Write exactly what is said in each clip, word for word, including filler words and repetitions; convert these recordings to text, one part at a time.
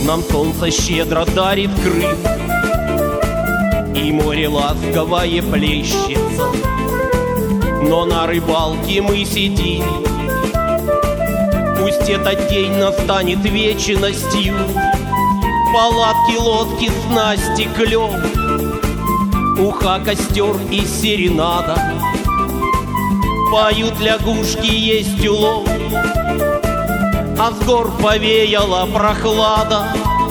Нам солнце щедро дарит Крым, и море ласковое плещется. Но на рыбалке мы сидим, пусть этот день настанет вечностью. Палатки, лодки, снасти, клёв, уха, костер и серенада. Поют лягушки, есть улов, а с гор повеяла прохлада.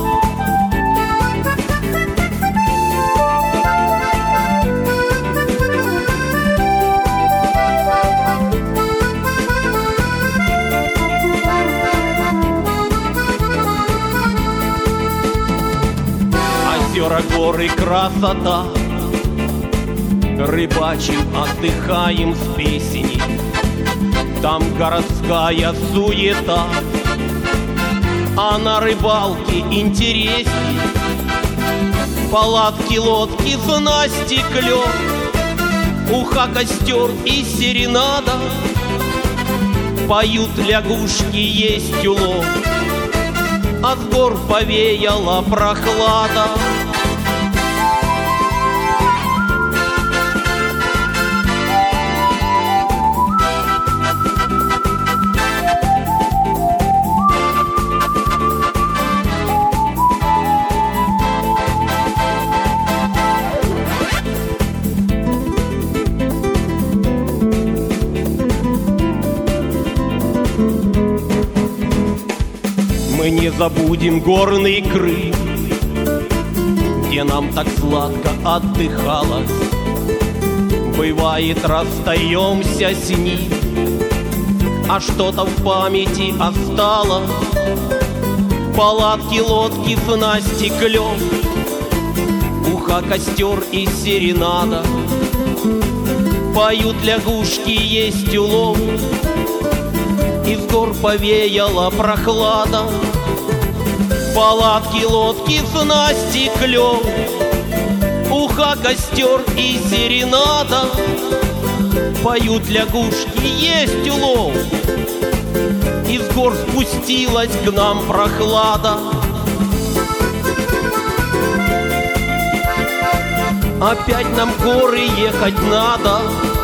Озера, горы, красота, рыбачим, отдыхаем с песней. Там городская суета, а на рыбалке интересней. Палатки, лодки, снасти, клёв, уха, костер и серенада. Поют лягушки, есть улов, а с гор повеяла прохлада. Мы не забудем горный Крым, где нам так сладко отдыхалось. Бывает, расстаемся с ним, а что-то в памяти осталось. Палатки, лодки, снасти, клёв, уха, костер и серенада. Поют лягушки, есть улов, и с гор повеяла прохлада. Палатки, лодки, снасти, клёв, уха, костер и серенада. Поют лягушки, есть улов, и с гор спустилась к нам прохлада. Опять нам в горы ехать надо,